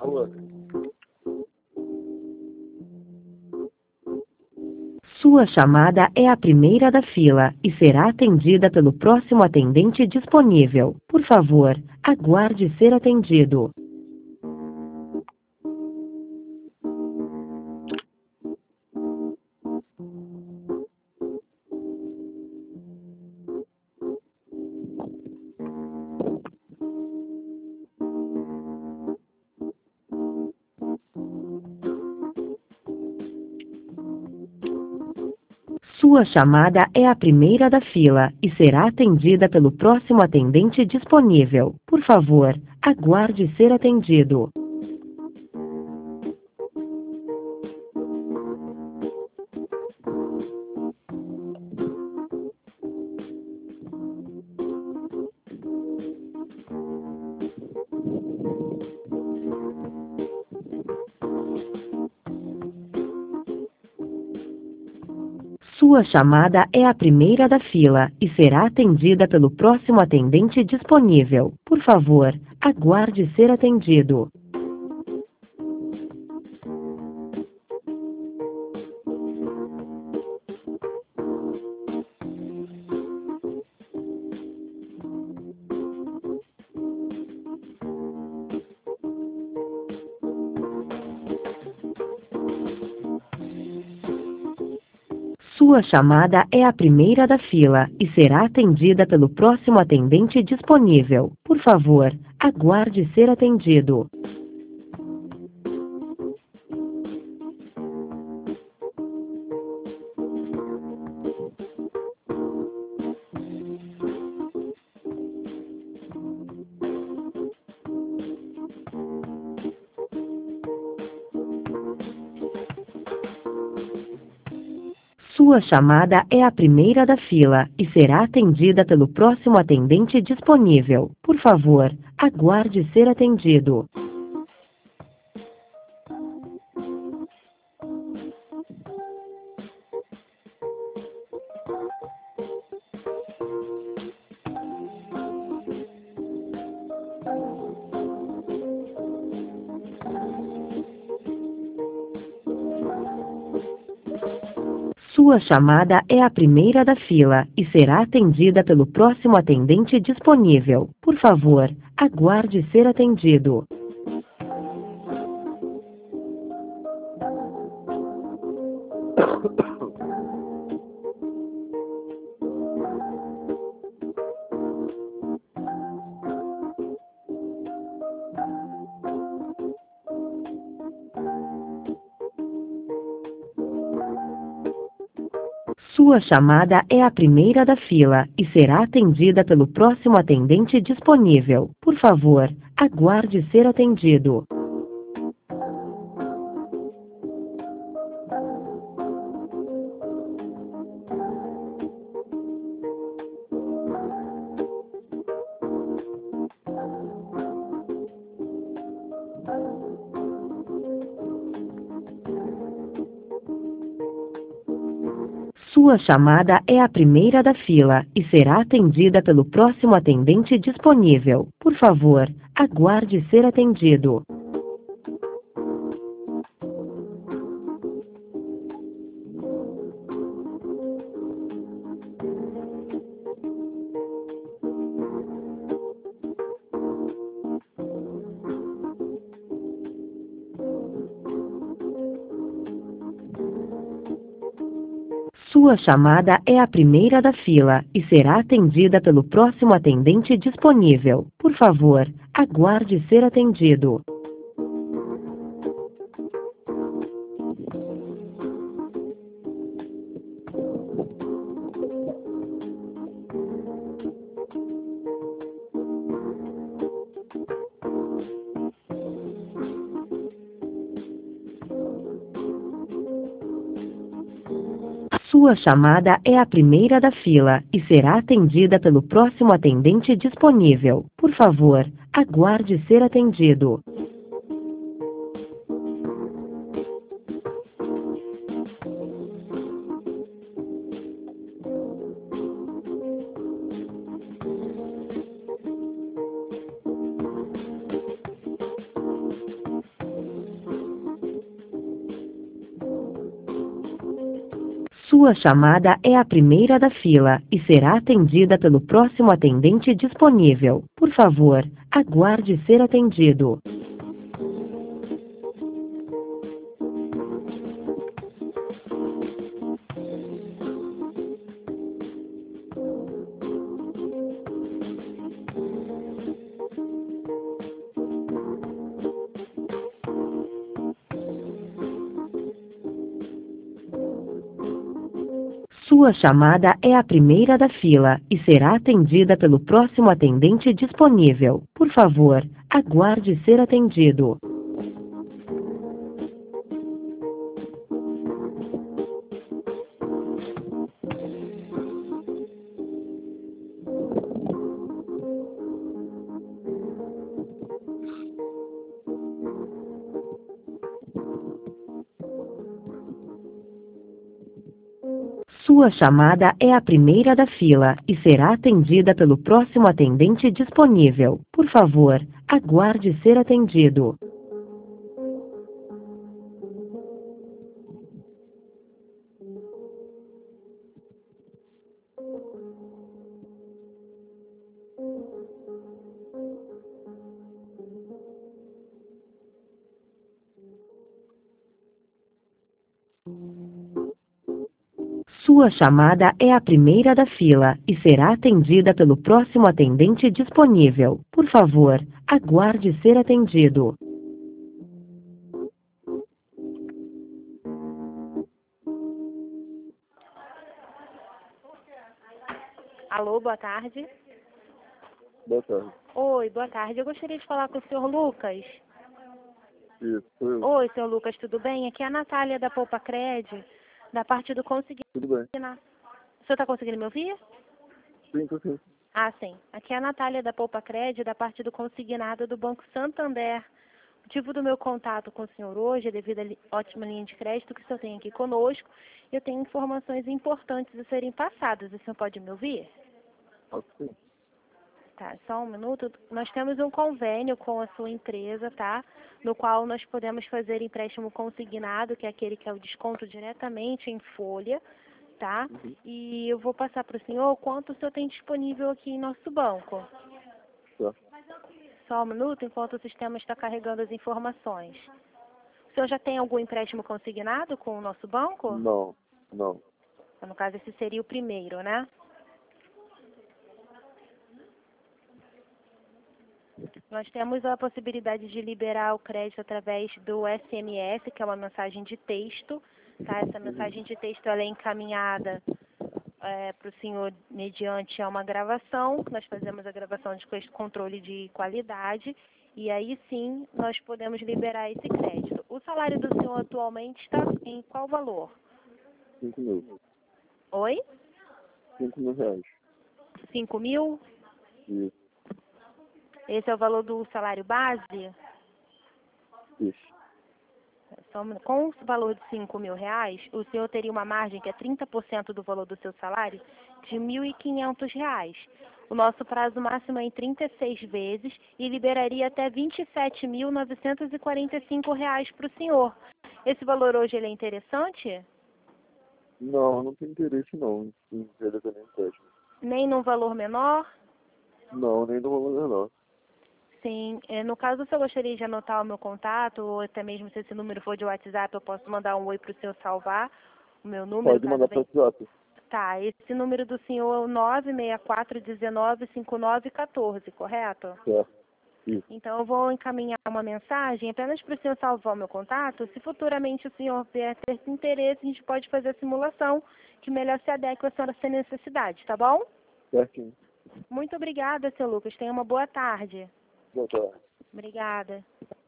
Alô? Sua chamada é a primeira da fila e será atendida pelo próximo atendente disponível. Por favor, aguarde ser atendido. Sua chamada é a primeira da fila e será atendida pelo próximo atendente disponível. Por favor, aguarde ser atendido. Sua chamada é a primeira da fila e será atendida pelo próximo atendente disponível. Por favor, aguarde ser atendido. Sua chamada é a primeira da fila e será atendida pelo próximo atendente disponível. Por favor, aguarde ser atendido. Sua chamada é a primeira da fila e será atendida pelo próximo atendente disponível. Por favor, aguarde ser atendido. Sua chamada é a primeira da fila e será atendida pelo próximo atendente disponível. Por favor, aguarde ser atendido. Sua chamada é a primeira da fila e será atendida pelo próximo atendente disponível. Por favor, aguarde ser atendido. Sua chamada é a primeira da fila e será atendida pelo próximo atendente disponível. Por favor, aguarde ser atendido. Sua chamada é a primeira da fila e será atendida pelo próximo atendente disponível. Por favor, aguarde ser atendido. Sua chamada é a primeira da fila e será atendida pelo próximo atendente disponível. Por favor, aguarde ser atendido. Sua chamada é a primeira da fila e será atendida pelo próximo atendente disponível. Por favor, aguarde ser atendido. Sua chamada é a primeira da fila e será atendida pelo próximo atendente disponível. Por favor, aguarde ser atendido. Sua chamada é a primeira da fila e será atendida pelo próximo atendente disponível. Por favor, aguarde ser atendido. Sua chamada é a primeira da fila e será atendida pelo próximo atendente disponível. Por favor, aguarde ser atendido. Alô, boa tarde. Boa tarde. Oi, boa tarde. Eu gostaria de falar com o senhor Lucas. Isso, sou eu. Oi, senhor Lucas, tudo bem? Aqui é a Natália da Poupa Cred, da parte do Conseguir. Tudo bem? O senhor está conseguindo me ouvir? Sim, tô sim. Ah, sim. Aqui é a Natália da Poupa Cred, da parte do Consignado do Banco Santander. O motivo do meu contato com o senhor hoje é devido à ótima linha de crédito que o senhor tem aqui conosco. Eu tenho informações importantes a serem passadas. O senhor pode me ouvir? Sim. Tá, só um minuto. Nós temos um convênio com a sua empresa, tá? No qual nós podemos fazer empréstimo consignado, que é aquele que é o desconto diretamente em folha, tá? E eu vou passar para o senhor o quanto o senhor tem disponível aqui em nosso banco. Tá. Só um minuto, enquanto o sistema está carregando as informações. O senhor já tem algum empréstimo consignado com o nosso banco? Não. No caso, esse seria o primeiro, né? Nós temos a possibilidade de liberar o crédito através do SMS, que é uma mensagem de texto. Tá? Essa mensagem de texto ela é encaminhada para o senhor mediante uma gravação. Nós fazemos a gravação de controle de qualidade e aí sim nós podemos liberar esse crédito. O salário do senhor atualmente está em qual valor? 5 mil. Oi? 5 mil reais. 5 mil? Isso. Esse é o valor do salário base? Isso. Com o valor de 5 mil reais, o senhor teria uma margem que é 30% do valor do seu salário de R$ 1.500. O nosso prazo máximo é em 36 vezes e liberaria até R$ 27.945 para o senhor. Esse valor hoje ele é interessante? Não tenho interesse não em realizar nenhum empréstimo. Nem num valor menor? Não, nem do valor menor. Sim, no caso, se eu gostaria de anotar o meu contato, ou até mesmo se esse número for de WhatsApp, eu posso mandar um oi para o senhor salvar o meu número. Pode mandar para o WhatsApp. Tá, esse número do senhor é o 964195914, correto? Certo. Isso. Então, eu vou encaminhar uma mensagem apenas para o senhor salvar o meu contato. Se futuramente o senhor vier ter esse interesse, a gente pode fazer a simulação que melhor se adequa à sua necessidade, tá bom? Certinho. Muito obrigada, seu Lucas. Tenha uma boa tarde. Boa tarde. Obrigada.